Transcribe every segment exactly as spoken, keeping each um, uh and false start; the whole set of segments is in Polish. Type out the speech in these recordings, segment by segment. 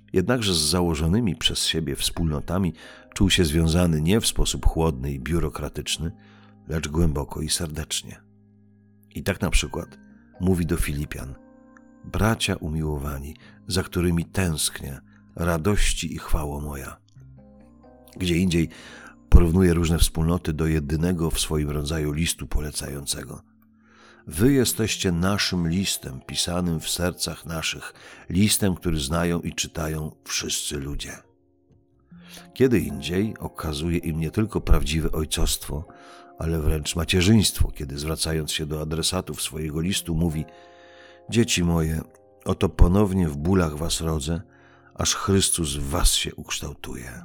Jednakże z założonymi przez siebie wspólnotami czuł się związany nie w sposób chłodny i biurokratyczny, lecz głęboko i serdecznie. I tak na przykład mówi do Filipian: bracia umiłowani, za którymi tęsknię, radości i chwało moja. Gdzie indziej porównuje różne wspólnoty do jedynego w swoim rodzaju listu polecającego. Wy jesteście naszym listem, pisanym w sercach naszych, listem, który znają i czytają wszyscy ludzie. Kiedy indziej okazuje im nie tylko prawdziwe ojcostwo, ale wręcz macierzyństwo, kiedy zwracając się do adresatów swojego listu mówi: dzieci moje, oto ponownie w bólach was rodzę, aż Chrystus w was się ukształtuje.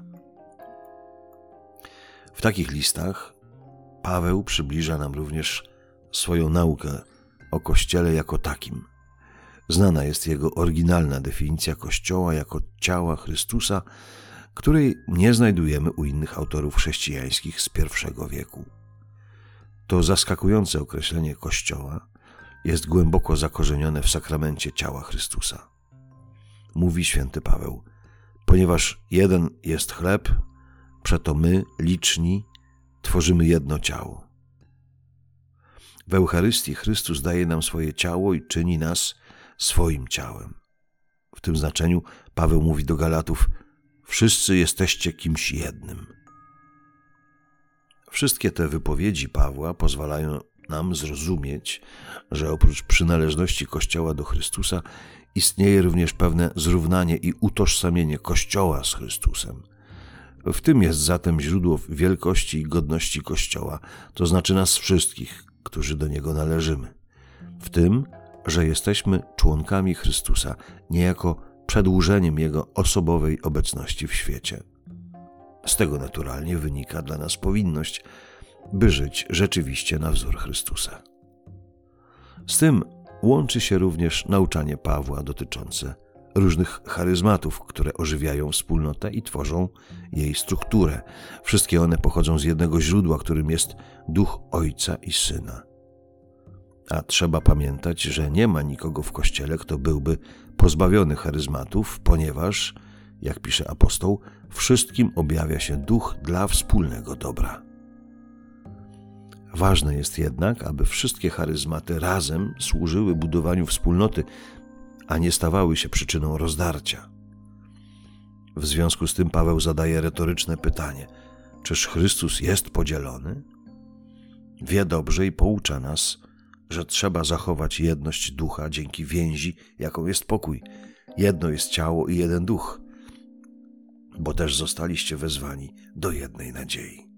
W takich listach Paweł przybliża nam również swoją naukę o Kościele jako takim. Znana jest jego oryginalna definicja Kościoła jako ciała Chrystusa, której nie znajdujemy u innych autorów chrześcijańskich z pierwszego wieku. To zaskakujące określenie Kościoła jest głęboko zakorzenione w sakramencie ciała Chrystusa. Mówi święty Paweł: ponieważ jeden jest chleb, przeto my, liczni, tworzymy jedno ciało. W Eucharystii Chrystus daje nam swoje ciało i czyni nas swoim ciałem. W tym znaczeniu Paweł mówi do Galatów: wszyscy jesteście kimś jednym. Wszystkie te wypowiedzi Pawła pozwalają nam zrozumieć, że oprócz przynależności Kościoła do Chrystusa istnieje również pewne zrównanie i utożsamienie Kościoła z Chrystusem. W tym jest zatem źródło wielkości i godności Kościoła, to znaczy nas wszystkich, którzy do niego należymy. W tym, że jesteśmy członkami Chrystusa, niejako przedłużeniem Jego osobowej obecności w świecie. Z tego naturalnie wynika dla nas powinność, by żyć rzeczywiście na wzór Chrystusa. Z tym łączy się również nauczanie Pawła dotyczące różnych charyzmatów, które ożywiają wspólnotę i tworzą jej strukturę. Wszystkie one pochodzą z jednego źródła, którym jest Duch Ojca i Syna. A trzeba pamiętać, że nie ma nikogo w Kościele, kto byłby pozbawiony charyzmatów, ponieważ, jak pisze apostoł, wszystkim objawia się Duch dla wspólnego dobra. Ważne jest jednak, aby wszystkie charyzmaty razem służyły budowaniu wspólnoty, a nie stawały się przyczyną rozdarcia. W związku z tym Paweł zadaje retoryczne pytanie: czyż Chrystus jest podzielony? Wie dobrze i poucza nas, że trzeba zachować jedność ducha dzięki więzi, jaką jest pokój. Jedno jest ciało i jeden duch, bo też zostaliście wezwani do jednej nadziei.